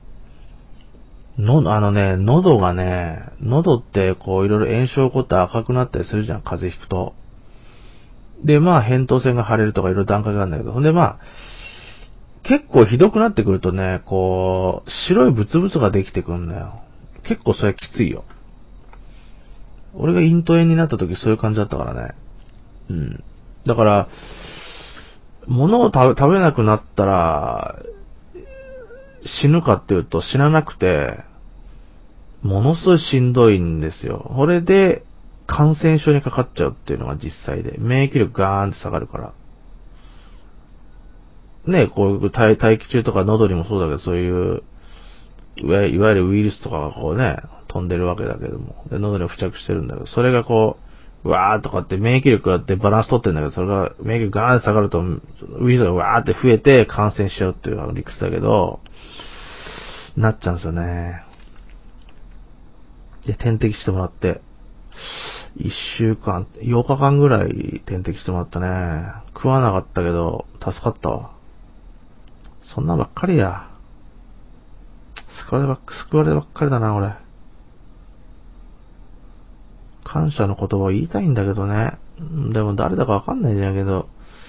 A: 喉がね、喉ってこういろいろ炎症起こって赤くなったりするじゃん、風邪ひくと。で、まあ、扁桃腺が腫れるとかいろいろ段階があるんだけど、ほんでまあ、結構ひどくなってくるとね、こう、白いブツブツができてくるんだよ。結構それきついよ。俺が咽頭炎になった時そういう感じだったからね。だから、物を食べなくなったら、死ぬかっていうと死ななくて、ものすごいしんどいんですよ。これで、感染症にかかっちゃうっていうのが実際で、免疫力ガーンって下がるから。ね、こういう大気中とか喉にもそうだけど、そういう、いわゆるウイルスとかがこうね、飛んでるわけだけども、で喉に付着してるんだけど、それがこう、わーとかって免疫力があってバランス取ってるんだけど、それが免疫力ガーンって下がると、ウイルスがわーって増えて感染しちゃうっていう理屈だけど、なっちゃうんですよね。で、点滴してもらって、1週間、8日間ぐらい点滴してもらったね。食わなかったけど、助かったわ。そんなばっかりや。救わればっかりだな、俺。感謝の言葉を言いたいんだけどね。でも誰だかわかんないんだけど。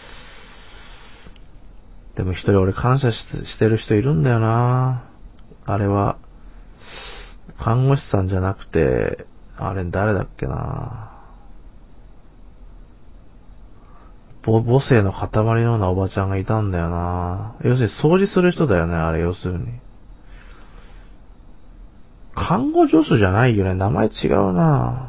A: でも一人俺感謝してる人いるんだよな。あれは、看護師さんじゃなくて、あれ誰だっけな。母性の塊のようなおばちゃんがいたんだよな。要するに掃除する人だよね、あれ要するに。看護助手じゃないよね、名前違うな。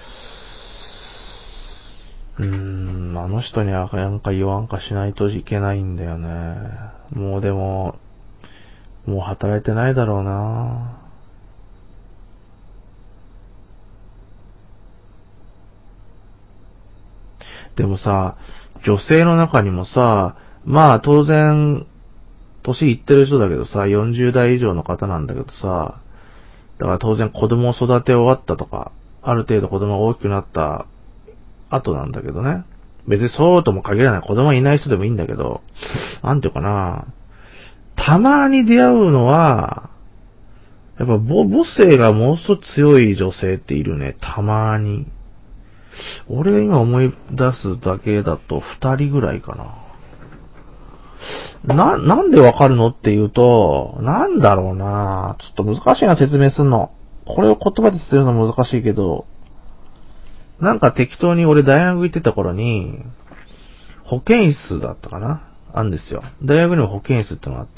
A: あの人にはなんか言わんかしないといけないんだよね。もうでも、もう働いてないだろうな。でもさ、女性の中にもさ、まあ当然、年いってる人だけどさ、40代以上の方なんだけどさ、だから当然子供を育て終わったとか、ある程度子供が大きくなった後なんだけどね。別にそうとも限らない。子供いない人でもいいんだけど、なんていうかな。たまに出会うのは、やっぱ母性がものすごく強い女性っているね。たまに。俺が今思い出すだけだと2人ぐらいかな。なんでわかるのっていうと、なんだろうな。ちょっと難しいな説明するの。これを言葉で伝えるの難しいけど、 なんか適当に俺大学行ってた頃に、保健室だったかなあんですよ。大学にも保健室ってのがあって、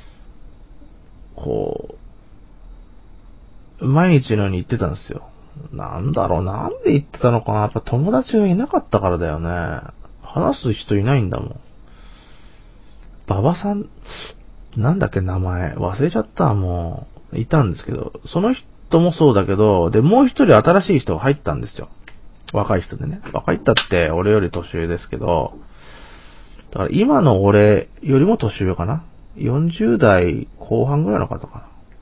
A: こう、毎日のように行ってたんですよ。なんだろう、なんで行ってたのかな。やっぱ友達がいなかったからだよね。話す人いないんだもん。馬場さん、なんだっけ名前。忘れちゃった、もう。いたんですけど、その人もそうだけど、で、もう一人新しい人が入ったんですよ。若い人でね。若い人って俺より年上ですけど、だから今の俺よりも年上かな。40代後半ぐらいの方かな。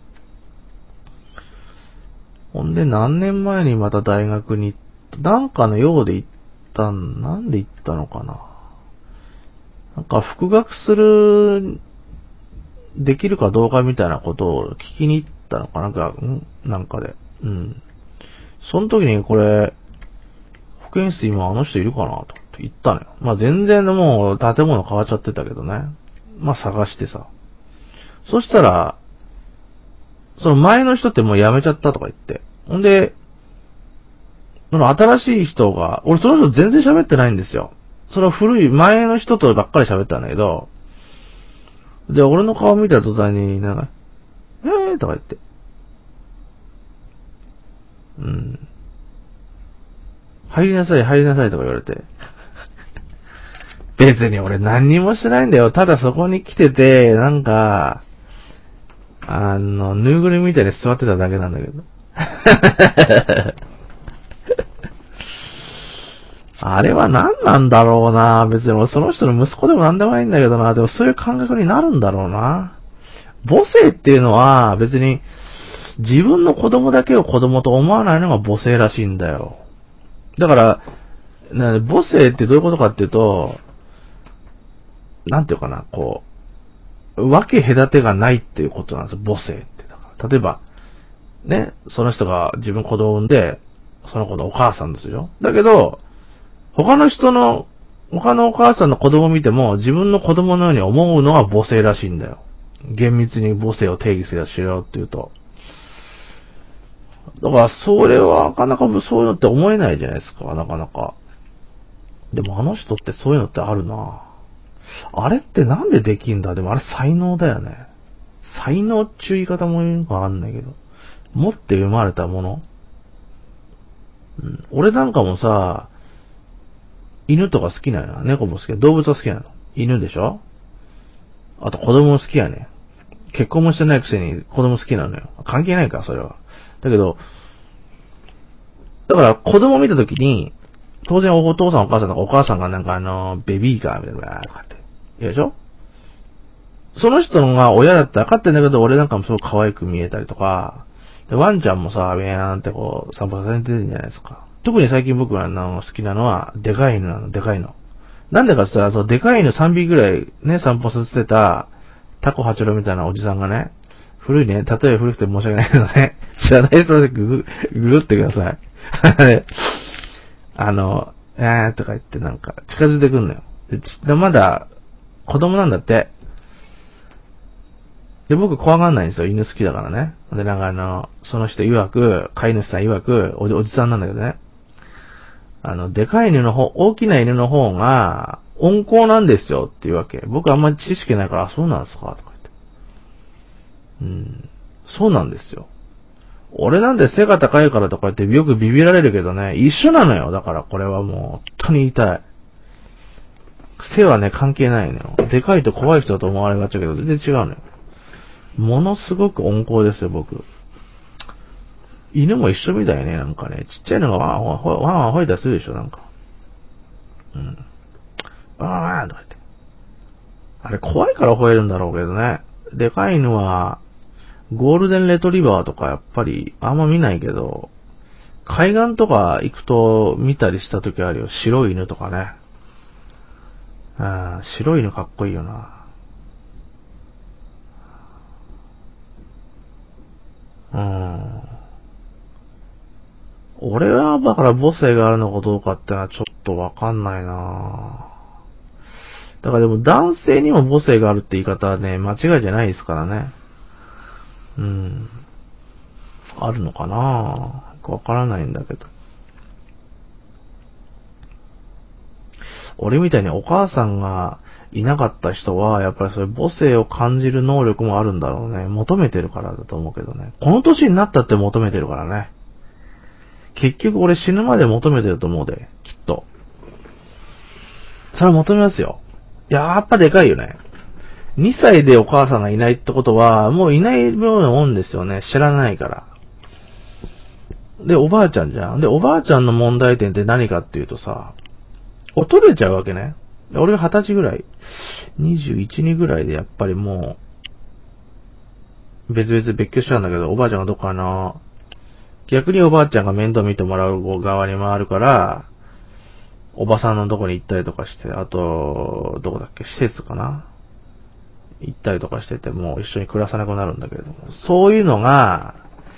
A: ほんで何年前にまた大学に行った、なんかの用で行ったなんで行ったのかな。なんか復学する、できるかどうかみたいなことを聞きに行ったのかなんかで。うん。その時にこれ、保健室今あの人いるかなと思って行ったのよ。まあ全然もう建物変わっちゃってたけどね。まあ探してさ。そしたら、その前の人ってもう辞めちゃったとか言って。ほんで、その新しい人が、俺その人全然喋ってないんですよ。その古い前の人とばっかり喋ったんだけど、で、俺の顔見た途端になんか、とか言って。うん。入りなさい、入りなさいとか言われて。別に俺何にもしてないんだよ。ただそこに来てて、なんか、ぬいぐるみみたいに座ってただけなんだけど。あれは何なんだろうな。別に俺その人の息子でも何でもないんだけどな。でもそういう感覚になるんだろうな。母性っていうのは別に自分の子供だけを子供と思わないのが母性らしいんだよ。だから、母性ってどういうことかっていうと、なんていうかな、こう、分け隔てがないっていうことなんですよ、母性って。だから例えば、ね、その人が自分子供を産んで、その子のお母さんですよ。だけど、他のお母さんの子供を見ても、自分の子供のように思うのが母性らしいんだよ。厳密に母性を定義するしろっていうと。だから、それはなかなかそういうのって思えないじゃないですか、なかなか。でもあの人ってそういうのってあるな。あれってなんでできんだ。でもあれ才能だよね。才能っていう言い方もいいのかわかんないけど。持って生まれたもの。うん、俺なんかもさ、犬とか好きなの。猫も好きなの。動物は好きなの。犬でしょ。あと子供も好きやね。結婚もしてないくせに子供好きなのよ。関係ないか、それは。だけど、だから子供見たときに、当然お父さんお母さんとかお母さんがなんかベビーカーみたいなとかって言うでしょ。その人のが親だって分かってんだけど、俺なんかもすごく可愛く見えたりとか、でワンちゃんもさ、ビーンってこう、散歩させてるんじゃないですか。特に最近僕が好きなのは、でかい犬なの、でかいの。なんでかって言ったら、でかい犬3匹ぐらいね、散歩させてた、タコ八郎みたいなおじさんがね、古いね、例え古くて申し訳ないけどね、知らない人でググってください。とか言ってなんか近づいてくんのよ。でまだ子供なんだって。で、僕怖がんないんですよ。犬好きだからね。で、なんかその人曰く、飼い主さん曰く、おじさんなんだけどね。でかい犬の方、大きな犬の方が、温厚なんですよっていうわけ。僕あんまり知識ないから、あ、そうなんですかとか言って。そうなんですよ。俺なんで背が高いからとか言ってよくビビられるけどね、一緒なのよ。だからこれはもう、本当に言いたい。背はね、関係ないのよ。でかいと怖い人だと思われがちだけど、全然違うのよ。ものすごく温厚ですよ、僕。犬も一緒みたいね、なんかね。ちっちゃいのがワンワン吠えたりするでしょ、なんか。ワンワンとか言って。あれ怖いから吠えるんだろうけどね。でかい犬は、ゴールデンレトリバーとかやっぱりあんま見ないけど、海岸とか行くと見たりした時あるよ。白い犬とかね。白い犬かっこいいよな。俺はだから母性があるのかどうかってのはちょっとわかんないな。だからでも男性にも母性があるって言い方はね、間違いじゃないですからね。あるのかな。わからないんだけど。 俺みたいにお母さんがいなかった人は、やっぱりそういう母性を感じる能力もあるんだろうね。求めてるからだと思うけどね。この年になったって求めてるからね。結局俺死ぬまで求めてると思うで、きっと。それは求めますよ。やっぱでかいよね。2歳でお母さんがいないってことは、もういないようなもんですよね。知らないから。で、おばあちゃんじゃん。で、おばあちゃんの問題点って何かっていうとさ、衰れちゃうわけね。俺が20歳ぐらい、21、2ぐらいでやっぱりもう、別々別居しちゃうんだけど、おばあちゃんがどっかな、逆におばあちゃんが面倒見てもらう側に回るから、おばさんのとこに行ったりとかして、あと、どこだっけ、施設かな行ったりとかしてて、もう一緒に暮らさなくなるんだけれども、そういうのが、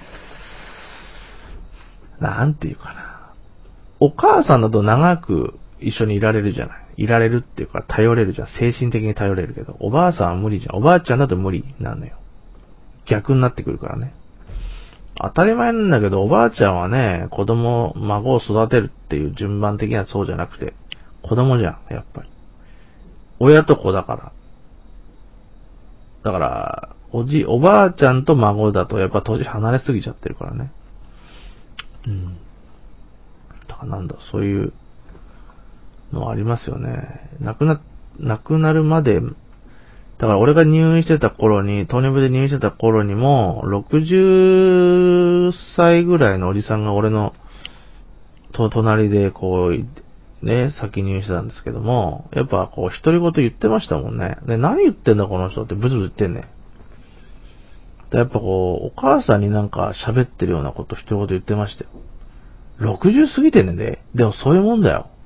A: なんていうかな。お母さんだと長く一緒にいられるじゃない。いられるっていうか、頼れるじゃん。精神的に頼れるけど、おばあさんは無理じゃん。おばあちゃんだと無理なのよ。逆になってくるからね。当たり前なんだけど、おばあちゃんはね、子供、孫を育てるっていう順番的にはそうじゃなくて、子供じゃん、やっぱり。親と子だから。だから、おばあちゃんと孫だとやっぱ年離れすぎちゃってるからね。うん。だからなんだ、そういうのありますよね。亡くなるまで、だから俺が入院してた頃に、糖尿病で入院してた頃にも、60歳ぐらいのおじさんが俺の隣でこう、ね、先入院してたんですけども、やっぱこう、独り言言ってましたもんね。で、何言ってんだこの人ってブツブツ言ってんね。やっぱこう、お母さんになんか喋ってるようなこと独り言言ってましたよ。60過ぎてんねんで。でもそういうもんだよ。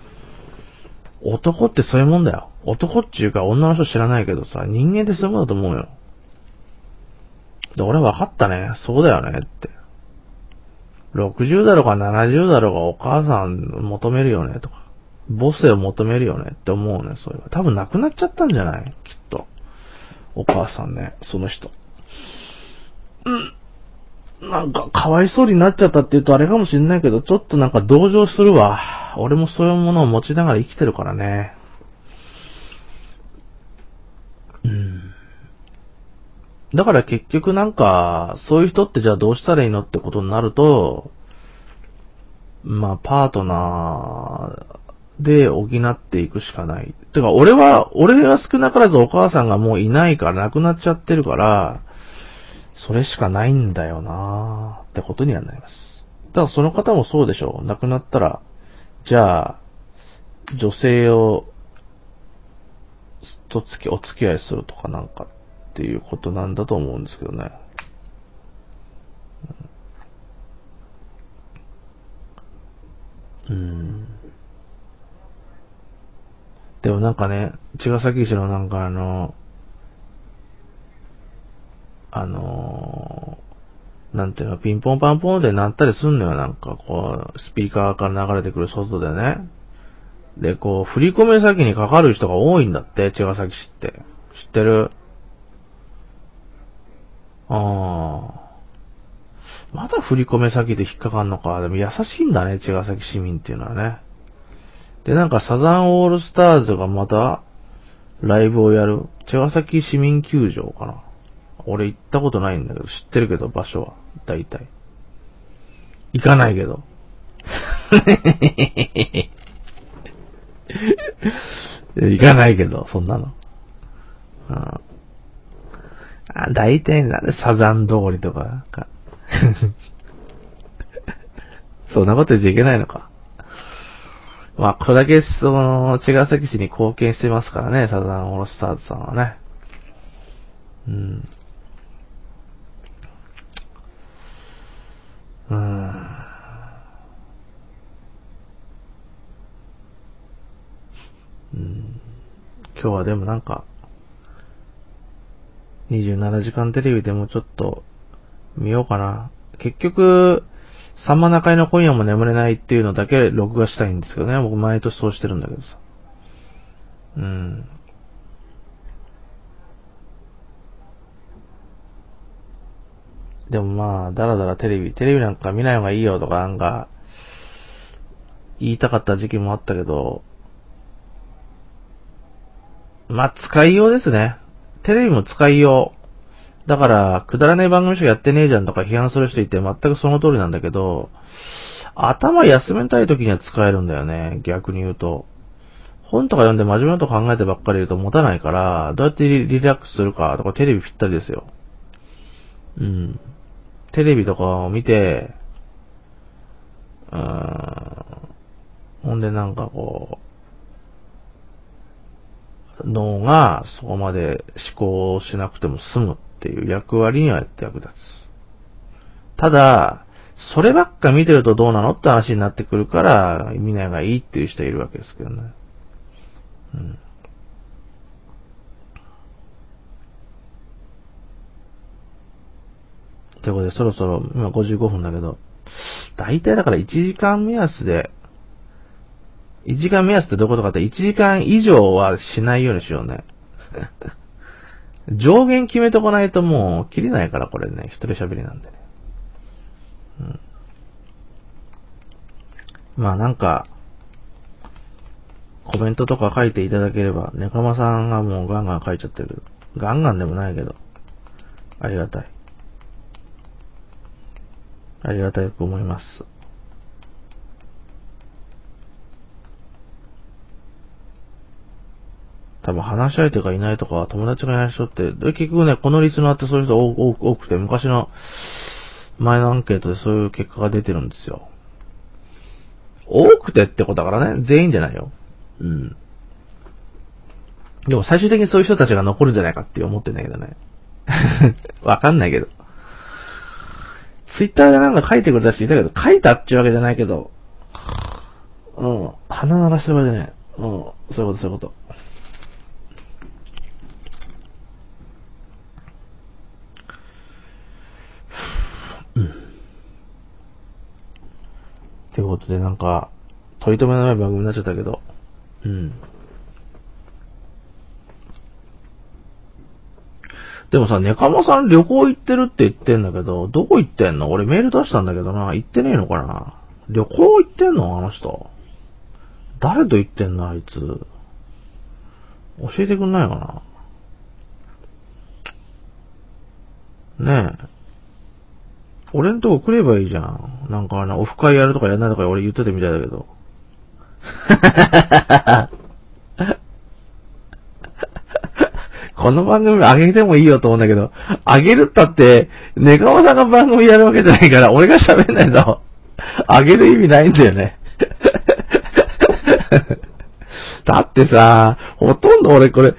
A: 男ってそういうもんだよ。男っていうか女の人知らないけどさ、人間ってそういうもんだと思うよ。で、俺分かったね。そうだよねって。60だろうが70だろうがお母さん求めるよねとか。母性を求めるよねって思うね、それは。多分亡くなっちゃったんじゃないきっと。お母さんね、その人。なんか、かわいそうになっちゃったって言うとあれかもしれないけど、ちょっとなんか同情するわ。俺もそういうものを持ちながら生きてるからね。だから結局なんか、そういう人ってじゃあどうしたらいいのってことになると、まあ、パートナーで補っていくしかない。てか、俺は少なからずお母さんがもういないから亡くなっちゃってるから、それしかないんだよなーってことにはなります。ただその方もそうでしょう。亡くなったら、じゃあ、女性を、お付き合いするとかなんかっていうことなんだと思うんですけどね。でもなんかね、茅ヶ崎市のなんかなんていうの、ピンポンパンポンで鳴ったりすんのよ、なんかこう、スピーカーから流れてくる外でね。で、こう、振り込め先にかかる人が多いんだって、茅ヶ崎市って。知ってる？ああ。まだ振り込め先で引っかかんのか。でも優しいんだね、茅ヶ崎市民っていうのはね。で、なんかサザンオールスターズがまた、ライブをやる。茅ヶ崎市民球場かな。俺行ったことないんだけど、知ってるけど、場所は。大体。行かないけど。行かないけど、そんなの。大体なんでサザン通りとか、そんなこと言っちゃいけないのか。まあ、これだけ、茅ヶ崎市に貢献してますからね、サザンオールスターズさんはね。うん。うん。今日はでもなんか、27時間テレビでもちょっと見ようかな。結局、さんま中井の今夜も眠れないっていうのだけ録画したいんですけどね。僕毎年そうしてるんだけどさ。うん。でもまあ、だらだらテレビなんか見ない方がいいよとかなんか、言いたかった時期もあったけど、 まあ、使いようですね。テレビも使いよう。だから、くだらない番組しかやってねえじゃんとか批判する人いて全くその通りなんだけど、頭休めたい時には使えるんだよね、逆に言うと。本とか読んで真面目なこと考えてばっかりいると持たないから、どうやってリラックスするかとかテレビぴったりですよ。うん。テレビとかを見て、ほんでなんかこう、脳がそこまで思考しなくても済むっていう役割には役立つ。ただ、そればっか見てるとどうなのって話になってくるから、見ない方がいいっていう人いるわけですけどね。うん。ということで、そろそろ、今55分だけど、だいたいだから1時間目安で、1時間目安ってどういうことかって、1時間以上はしないようにしようね。上限決めとかないともう、切れないから、これね、一人喋りなんでね。うん。まあなんか、コメントとか書いていただければ、ネカマさんがもうガンガン書いちゃってる。ガンガンでもないけど、ありがたい。ありがたいと思います。多分話し相手がいないとか、友達がいない人って、結局ね、このリスナーってそういう人多くて、昔の前のアンケートでそういう結果が出てるんですよ。多くてってことだからね、全員じゃないよ。うん。でも最終的にそういう人たちが残るんじゃないかって思ってんだけどね。わかんないけど。ツイッターでなんか書いてくれた人いたけど、書いたっていうわけじゃないけど、うん。鼻流してる場合でね。うん。そういうこと、そういうこと。うん。ってことでなんか、取り留めのない番組になっちゃったけど、うん。でもさ、ネカマさん旅行行ってるって言ってんだけど、どこ行ってんの？俺メール出したんだけどな、行ってねえのかな？旅行行ってんのあの人。誰と行ってんのあいつ。教えてくんないかな？ねえ。俺んとこ来ればいいじゃん。なんかオフ会やるとかやらないとか俺言ってたみたいだけど。この番組上げてもいいよと思うんだけど、上げるったって、ネカマさんが番組やるわけじゃないから、俺が喋んないと、上げる意味ないんだよね。だってさ、ほとんど俺これ、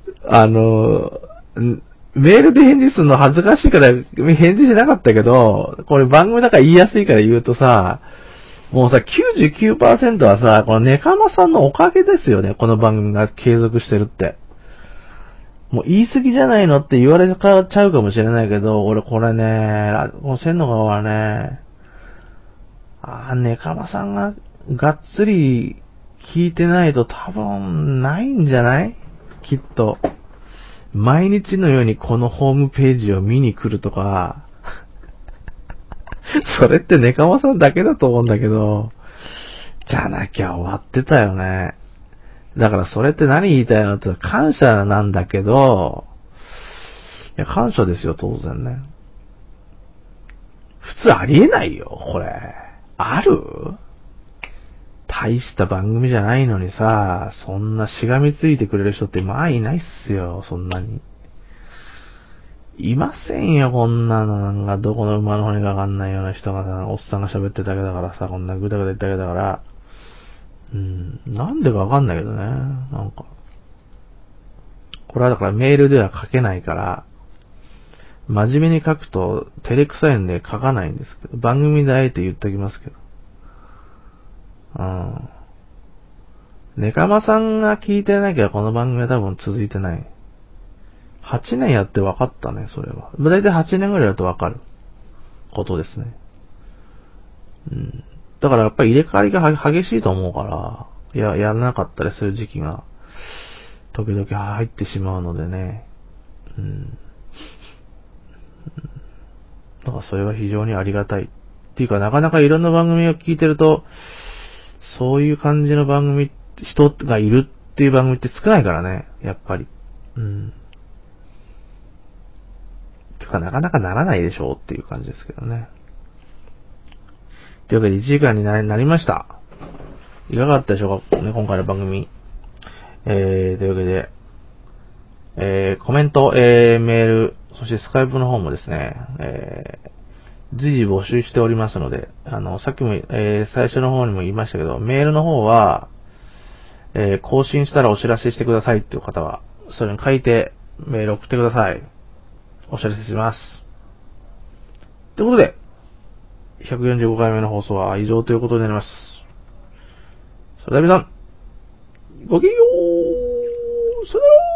A: メールで返事するの恥ずかしいから返事しなかったけど、これ番組だから言いやすいから言うとさ、もうさ、99% はさ、このネカマさんのおかげですよね、この番組が継続してるって。もう言い過ぎじゃないのって言われちゃうかもしれないけど、俺これね、この千の川はね、ネカマさんががっつり聞いてないと多分ないんじゃない？きっと。毎日のようにこのホームページを見に来るとか、それってネカマさんだけだと思うんだけど、じゃなきゃ終わってたよね。だからそれって何言いたいのって感謝なんだけど、いや感謝ですよ当然ね。普通ありえないよ、これ。ある？大した番組じゃないのにさ、そんなしがみついてくれる人ってまあいないっすよ、そんなに。いませんよ、こんなの。なんか、どこの馬の骨かわかんないような人がさ、おっさんが喋ってるだけだからさ、こんなぐだぐだ言っただけだから、なんでかわかんないけどね、なんか。これはだからメールでは書けないから、真面目に書くと照れくさいんで書かないんですけど、番組であえて言っておきますけど。うん。ネカマさんが聞いてなきゃこの番組は多分続いてない。8年やって分かったね、それは。だいたい8年ぐらいだと分かることですね。うん。だからやっぱり入れ替わりが激しいと思うから、やらなかったりする時期が、時々入ってしまうのでね。うん。だからそれは非常にありがたい。っていうか、なかなかいろんな番組を聞いてると、そういう感じの番組、人がいるっていう番組って少ないからね、やっぱり。てか、なかなかならないでしょうっていう感じですけどね。というわけで1時間になりました。いかがだったでしょうかね、今回の番組。というわけで、コメント、メール、そしてスカイプの方もですね、随時募集しておりますので、さっきも、最初の方にも言いましたけど、メールの方は、更新したらお知らせしてくださいっていう方は、それに書いてメール送ってください。お知らせします。ということで、145回目の放送は以上ということになります。それでは皆さん、ごきげんよう。さよなら。